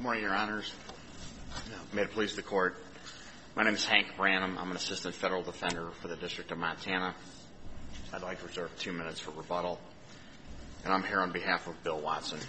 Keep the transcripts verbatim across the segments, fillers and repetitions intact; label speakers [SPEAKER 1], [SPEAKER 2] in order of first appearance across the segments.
[SPEAKER 1] morning, Your Honors. May it please the Court. My name is Hank Branham. I'm an assistant federal defender for the District of Montana. I'd like to reserve two minutes for rebuttal, and I'm here on behalf of Bill Watson.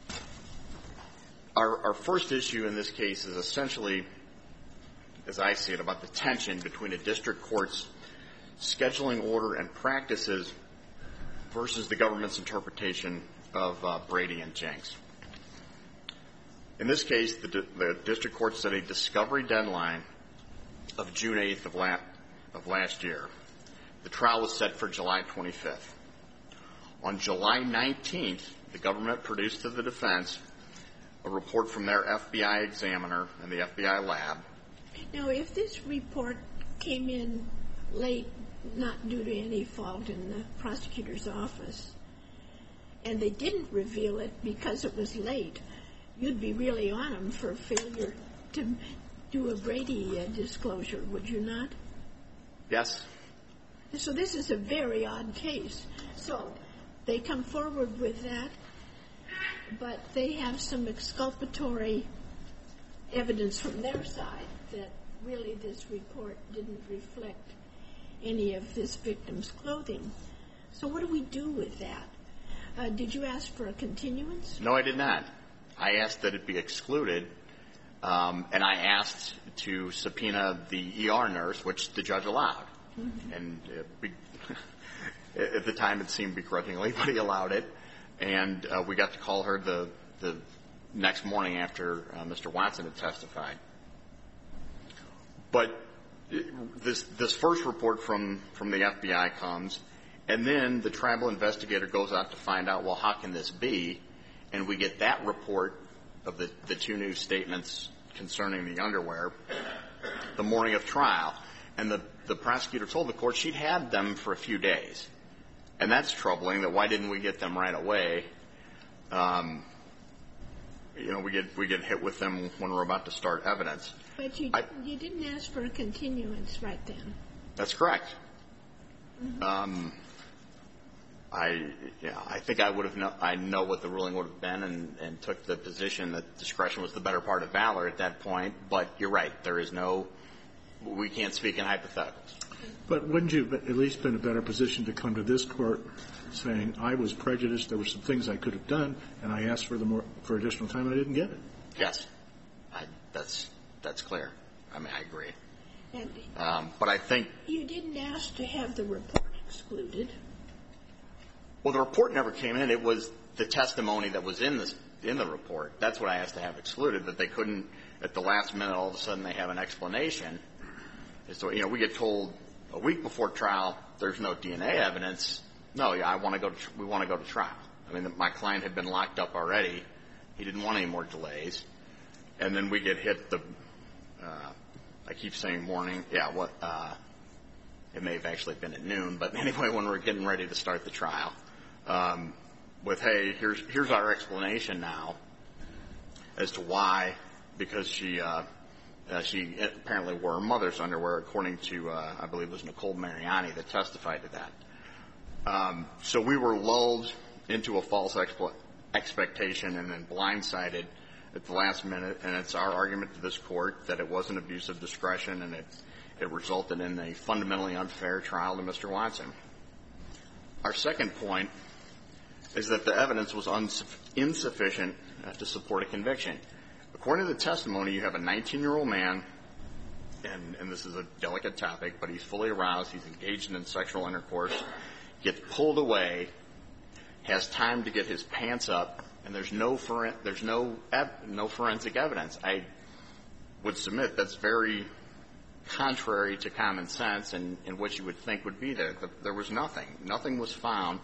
[SPEAKER 1] Our, our first issue in this case is essentially, as I see it, about the tension between a district court's scheduling order and practices versus the government's interpretation of uh, Brady and Jenks. In this case, the, the district court set a discovery deadline of June eighth of, la- of last year. The trial was set for July twenty-fifth. On July nineteenth, the government produced to the defense a report from their F B I examiner and the F B I lab.
[SPEAKER 2] Now, if this report came in late, not due to any fault in the prosecutor's office, and they didn't reveal it because it was late, you'd be really on them for failure to do a Brady uh, disclosure, would you not?
[SPEAKER 1] Yes.
[SPEAKER 2] So this is a very odd case. So they come forward with that, but they have some exculpatory evidence from their side that really this report didn't reflect any of this victim's clothing. So what do we do with that? Uh, did you ask for a continuance?
[SPEAKER 1] No, I did not. I asked that it be excluded, um, and I asked to subpoena the E R nurse, which the judge allowed. Mm-hmm. And uh, be, at the time it seemed begrudgingly, but he allowed it. And uh, we got to call her the, the next morning after uh, Mister Watson had testified. But this this first report from, from the F B I comes, and then the tribal investigator goes out to find out, well, how can this be? And we get that report of the, the two new statements concerning the underwear the morning of trial. And the, the prosecutor told the court she'd had them for a few days. And that's troubling, that why didn't we get them right away? Um, you know, we get we get hit with them when we're about to start evidence.
[SPEAKER 2] But you,
[SPEAKER 1] I,
[SPEAKER 2] you didn't ask for a continuance right then.
[SPEAKER 1] That's correct.
[SPEAKER 2] Mm-hmm.
[SPEAKER 1] Um, I, yeah, I think I would have know, I know what the ruling would have been, and, and took the position that discretion was the better part of valor at that point. But you're right, there is no, we can't speak in hypotheticals.
[SPEAKER 3] But wouldn't you have at least been in a better position to come to this court saying, I was prejudiced, there were some things I could have done, and I asked for the more, for additional time, and I didn't get it?
[SPEAKER 1] Yes, I, that's that's clear. I mean, I agree.
[SPEAKER 2] And
[SPEAKER 1] um, but I think
[SPEAKER 2] you didn't ask to have the report excluded.
[SPEAKER 1] Well, the report never came in. It was the testimony that was in the in the report. That's what I asked to have excluded. That they couldn't, at the last minute, all of a sudden they have an explanation. So, you know, we get told a week before trial, there's no D N A evidence. No, yeah, I want to go. To, we want to go to trial. I mean, my client had been locked up already. He didn't want any more delays. And then we get hit the. Uh, I keep saying morning. Yeah, what? Uh, it may have actually been at noon, but anyway, when we're getting ready to start the trial, um, with hey, here's here's our explanation now as to why, because she. Uh, Uh, she apparently wore her mother's underwear, according to, uh, I believe it was Nicole Mariani that testified to that. Um, so we were lulled into a false expo- expectation and then blindsided at the last minute, and it's our argument to this court that it was an abuse of discretion and it, it resulted in a fundamentally unfair trial to Mister Watson. Our second point is that the evidence was unsuff- insufficient uh, to support a conviction. According to the testimony, you have a nineteen-year-old man, and, and this is a delicate topic, but he's fully aroused, he's engaged in sexual intercourse, gets pulled away, has time to get his pants up, and there's no for, there's no ev- no forensic evidence. I would submit that's very contrary to common sense and, and what you would think would be there. There was nothing. Nothing was found.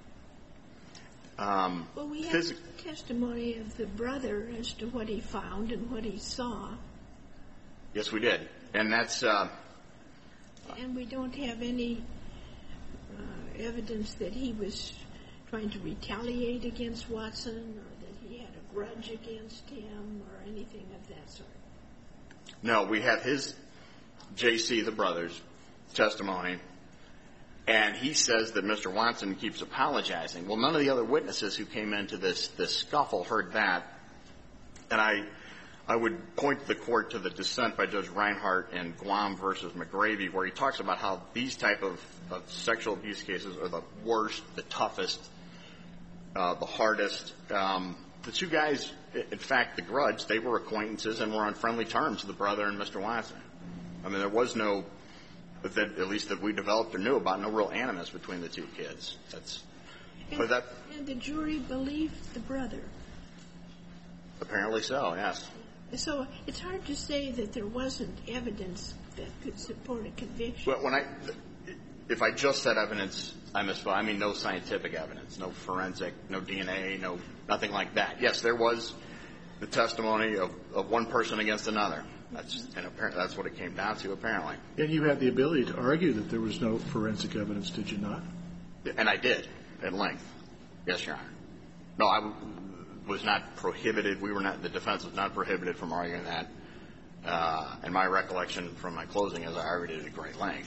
[SPEAKER 1] Um,
[SPEAKER 2] well, we have phys- testimony of the brother as to what he found and what he saw.
[SPEAKER 1] Yes, we did. And that's... Uh,
[SPEAKER 2] and we don't have any uh, evidence that he was trying to retaliate against Watson or that he had a grudge against him or anything of that sort.
[SPEAKER 1] No, we have his, J C, the brother's, testimony. And he says that Mister Watson keeps apologizing. Well, none of the other witnesses who came into this, this scuffle heard that. And I, I would point the court to the dissent by Judge Reinhart in Guam versus McGravy, where he talks about how these type of, of sexual abuse cases are the worst, the toughest, uh, the hardest. Um, the two guys, in fact, the Grudge, they were acquaintances and were on friendly terms, the brother and Mister Watson. I mean, there was no, that, at least that we developed or knew about, no real animus between the two kids. That's,
[SPEAKER 2] and,
[SPEAKER 1] but that.
[SPEAKER 2] And the jury believed the brother.
[SPEAKER 1] Apparently so, yes.
[SPEAKER 2] So it's hard to say that there wasn't evidence that could support a conviction.
[SPEAKER 1] But when I, if I just said evidence, I misspoke. I mean, no scientific evidence, no forensic, no D N A, no nothing like that. Yes, there was the testimony of, of one person against another. That's and apparently that's what it came down to. Apparently.
[SPEAKER 3] And you had the ability to argue that there was no forensic evidence, did you not?
[SPEAKER 1] And I did at length. Yes, Your Honor. No, I was not prohibited. We were not. The defense was not prohibited from arguing that. Uh, and my recollection from my closing is I argued it at great length.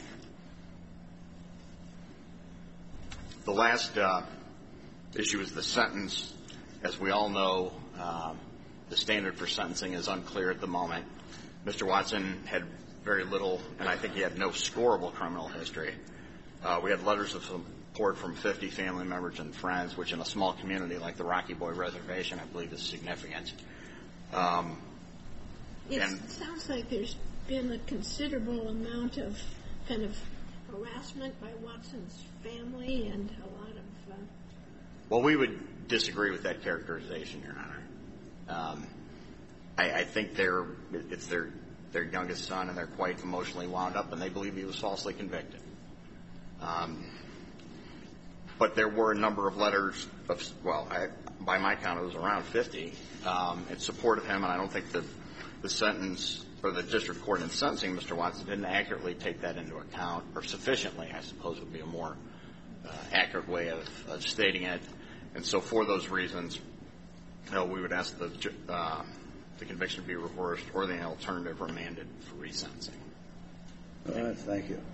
[SPEAKER 1] The last uh, issue is the sentence. As we all know, um, the standard for sentencing is unclear at the moment. Mister Watson had very little, and I think he had no scorable criminal history. Uh, we had letters of support from fifty family members and friends, which in a small community like the Rocky Boy Reservation, I believe, is significant. Um,
[SPEAKER 2] it
[SPEAKER 1] and
[SPEAKER 2] sounds like there's been a considerable amount of kind of harassment by Watson's family and a lot of... Uh...
[SPEAKER 1] Well, we would disagree with that characterization, Your Honor. Um, I, I think they're, it's their, their youngest son, and they're quite emotionally wound up, and they believe he was falsely convicted. Um, but there were a number of letters of, well, I, by my count, it was around fifty, um, in support of him, and I don't think the, the sentence or the district court in sentencing Mister Watson didn't accurately take that into account, or sufficiently, I suppose would be a more uh, accurate way of, of stating it. And so for those reasons, you know, we would ask the, uh, the conviction to be reversed or the alternative remanded for resentencing.
[SPEAKER 4] All right, thank you.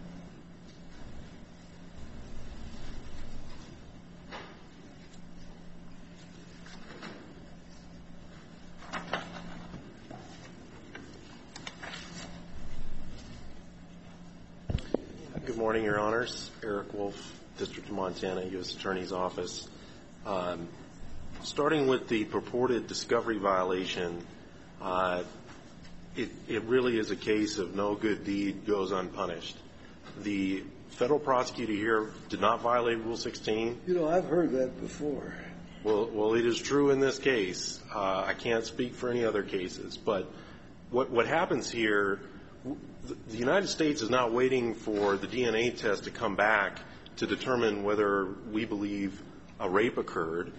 [SPEAKER 5] Good morning, Your Honors. Eric Wolf, District of Montana, U S Attorney's Office. Um, starting with the purported discovery violation, uh, it, it really is a case of no good deed goes unpunished. The federal prosecutor here did not violate Rule sixteen.
[SPEAKER 4] You know, I've heard that before.
[SPEAKER 5] Well, well, it is true in this case. Uh, I can't speak for any other cases, but what what happens here, the United States is not waiting for the D N A test to come back to determine whether we believe a rape occurred.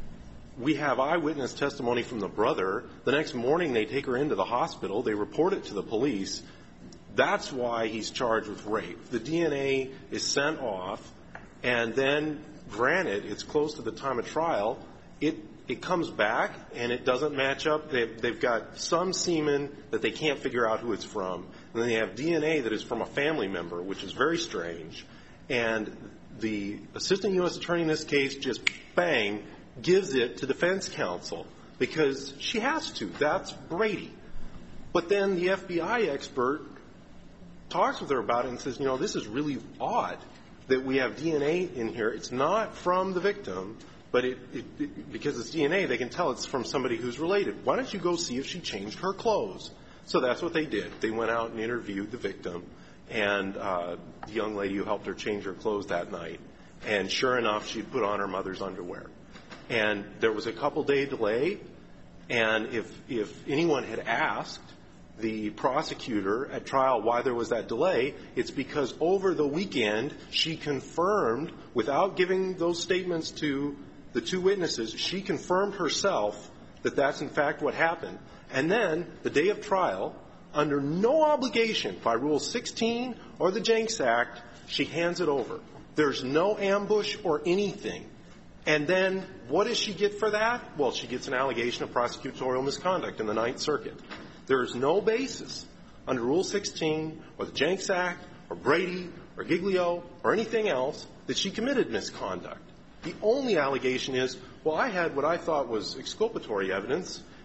[SPEAKER 5] We have eyewitness testimony from the brother. The next morning they take her into the hospital. They report it to the police. That's why he's charged with rape. The D N A is sent off, and then, granted, it's close to the time of trial, it it comes back and it doesn't match up. They've, they've got some semen that they can't figure out who it's from. And then they have D N A that is from a family member, which is very strange. And the assistant U S attorney in this case just, bang, gives it to defense counsel because she has to. That's Brady. But then the F B I expert talks with her about it and says, you know, this is really odd that we have D N A in here. It's not from the victim, but it, it, it because it's D N A, they can tell it's from somebody who's related. Why don't you go see if she changed her clothes? So that's what they did. They went out and interviewed the victim and uh, the young lady who helped her change her clothes that night. And sure enough, she'd put on her mother's underwear. And there was a couple-day delay, and if if anyone had asked the prosecutor at trial why there was that delay, it's because over the weekend she confirmed, without giving those statements to the two witnesses, she confirmed herself that that's in fact what happened. And then, the day of trial, under no obligation by Rule sixteen or the Jenks Act, she hands it over. There's no ambush or anything. And then, what does she get for that? Well, she gets an allegation of prosecutorial misconduct in the Ninth Circuit. There is no basis under Rule sixteen or the Jenks Act or Brady or Giglio or anything else that she committed misconduct. The only allegation is, well, I had what I thought was exculpatory evidence,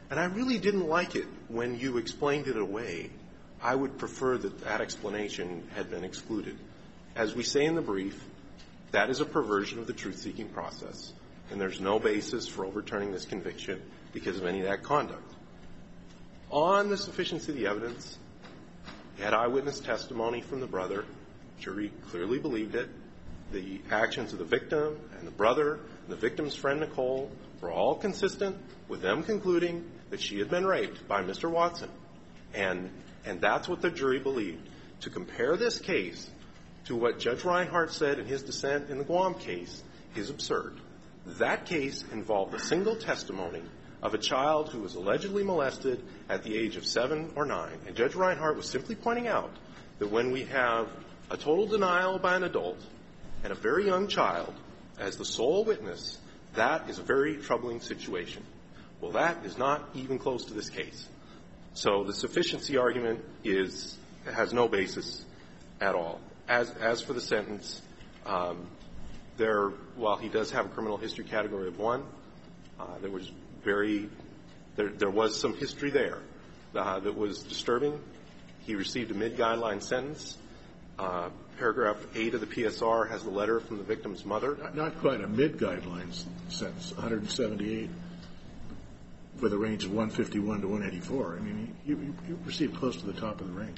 [SPEAKER 5] And I really didn't like it when you explained it away. I would prefer that that explanation had been excluded. As we say in the brief, that is a perversion of the truth-seeking process, and there's no basis for overturning this conviction because of any of that conduct. On the sufficiency of the evidence, you had eyewitness testimony from the brother. The jury clearly believed it. The actions of the victim and the brother and the victim's friend, Nicole, were all consistent with them concluding that she had been raped by Mister Watson. And, and that's what the jury believed. To compare this case to what Judge Reinhart said in his dissent in the Guam case is absurd. That case involved a single testimony of a child who was allegedly molested at the age of seven or nine. And Judge Reinhart was simply pointing out that when we have a total denial by an adult and a very young child as the sole witness, that is a very troubling situation. Well, that is not even close to this case. So the sufficiency argument is has no basis at all. As as for the sentence, um, there while he does have a criminal history category of one, uh, there was very there there was some history there uh, that was disturbing. He received a mid-guideline sentence. Uh, paragraph eight of the P S R has the letter from the victim's mother.
[SPEAKER 3] Not, not quite a mid-guidelines sentence, one hundred seventy-eight, with a range of one fifty-one to one eighty-four. I mean, you, you, you received close to the top of the range.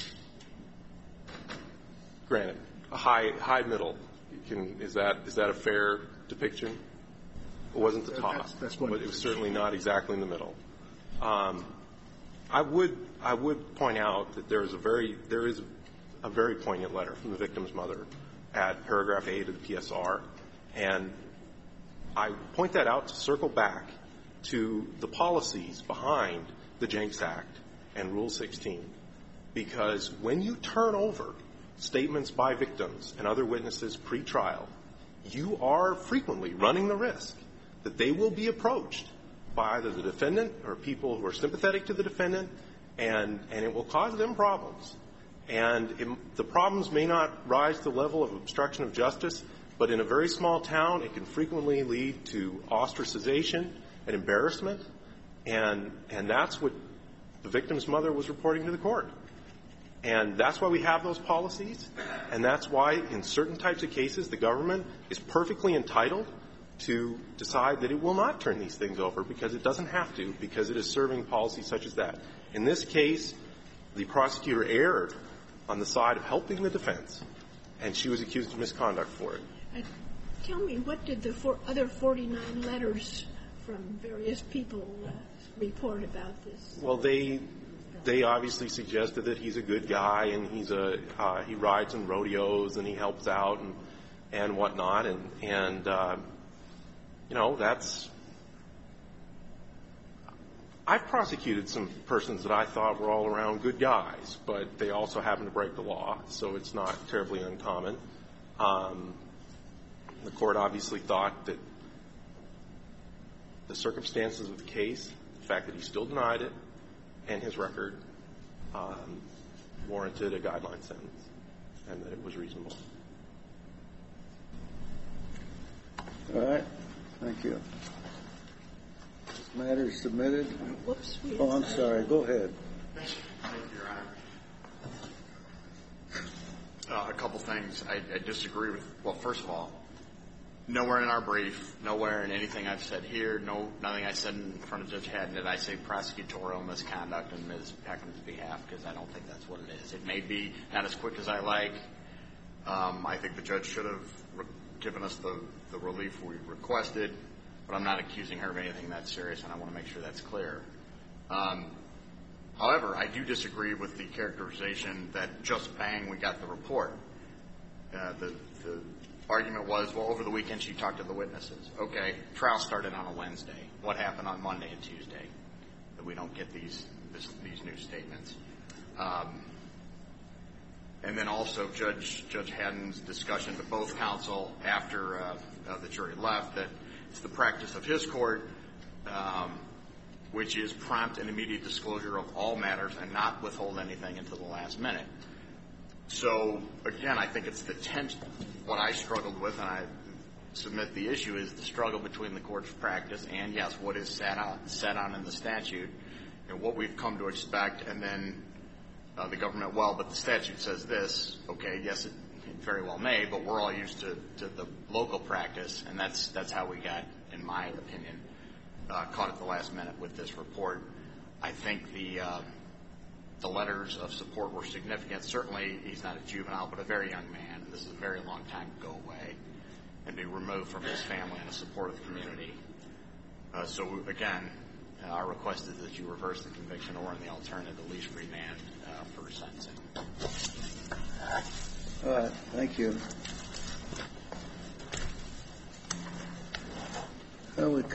[SPEAKER 5] Granted, a high high middle. Can, is that is that a fair depiction? It wasn't the top,
[SPEAKER 3] that's, that's one
[SPEAKER 5] but it was certainly not exactly in the middle. Um, I would I would point out that there is a very there is a very poignant letter from the victim's mother at paragraph eight of the P S R, and I point that out to circle back to the policies behind the Jenks Act and Rule sixteen, because when you turn over statements by victims and other witnesses pre-trial, you are frequently running the risk that they will be approached by either the defendant or people who are sympathetic to the defendant, and, and it will cause them problems. And it, the problems may not rise to the level of obstruction of justice, but in a very small town, it can frequently lead to ostracization and embarrassment, and, and that's what the victim's mother was reporting to the court. And that's why we have those policies, and that's why in certain types of cases the government is perfectly entitled to decide that it will not turn these things over because it doesn't have to, because it is serving policies such as that. In this case, the prosecutor erred on the side of helping the defense, and she was accused of misconduct for it.
[SPEAKER 2] Uh, tell me, what did the four, other forty-nine letters from various people uh, report about this?
[SPEAKER 5] Well, they they obviously suggested that he's a good guy and he's a uh, he rides in rodeos and he helps out and and whatnot, and and uh, you know, that's. I've prosecuted some persons that I thought were all around good guys, but they also happen to break the law, so it's not terribly uncommon. Um, the court obviously thought that the circumstances of the case, the fact that he still denied it, and his record um, warranted a guideline sentence, and that it was reasonable.
[SPEAKER 4] All right. Thank you. This matter is submitted.
[SPEAKER 2] Whoops.
[SPEAKER 4] Oh, I'm sorry. Go ahead.
[SPEAKER 1] Thank you, Your Honor. Uh, a couple things. I, I disagree with, well, first of all, nowhere in our brief, nowhere in anything I've said here, no, nothing I said in front of Judge Haddon did I say prosecutorial misconduct on Miz Peckham's behalf, because I don't think that's what it is. It may be not as quick as I like. Um, I think the judge should have re- given us the, the relief we requested, but I'm not accusing her of anything that serious, and I want to make sure that's clear. Um, however, I do disagree with the characterization that just bang, we got the report. Uh, the, the argument was, well, over the weekend she talked to the witnesses. Okay, trial started on a Wednesday. What happened on Monday and Tuesday that we don't get these this, these new statements? Um, and then also Judge Judge Haddon's discussion to both counsel after uh, uh, the jury left that it's the practice of his court, um, which is prompt and immediate disclosure of all matters and not withhold anything until the last minute. So, again, I think it's the tension. What I struggled with, and I submit the issue, is the struggle between the court's practice and, yes, what is set on, set on in the statute you know, what we've come to expect, and then uh, the government, well, but the statute says this. Okay, yes, it, it very well may, but we're all used to, to the local practice, and that's that's how we got, in my opinion, uh, caught at the last minute with this report. I think the uh, the letters of support were significant. Certainly, he's not a juvenile, but a very young man, and this is a very long time to go away and be removed from his family and a supportive community. Uh, so, again, uh, our request is that you reverse the conviction or, in the alternative, at least remand uh, for sentencing.
[SPEAKER 4] All right. Thank you. Well, we